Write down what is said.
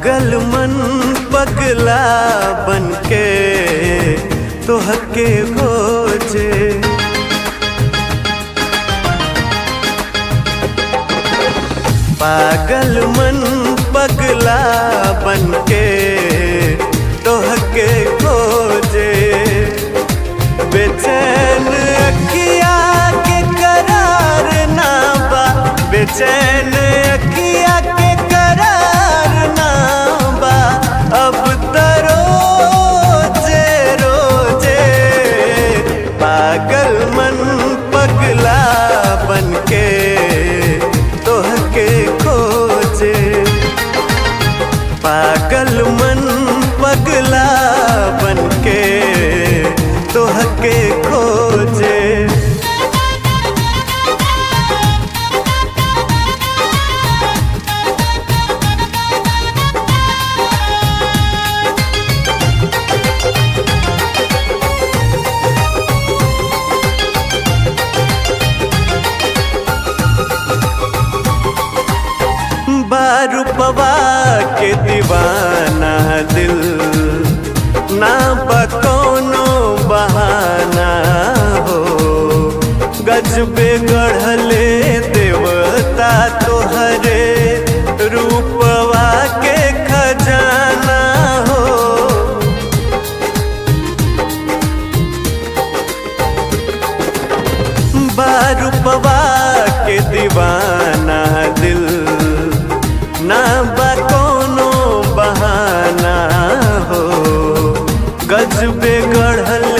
पागल मन पगला बनके तोहके खोजे। पागल मन पगला बनके तोहके खोजे। बेचैन अखिया के करार ना बा, बेचैन अखिया के करार ना बा। अब तो रोजे रोजे पागल मन पगला बनके तोहके खोजे। पागल मन पगला बनके तोहके खोजे। बारूपवा के दीवाना दिल ना बकौनो बहाना हो। गजबे गढ़ले देवता तोहरे रूपवा के खजाना हो। बारूपवा के दीवाना दिल ना बकौनो बहाना हो। गजबे गढ़ल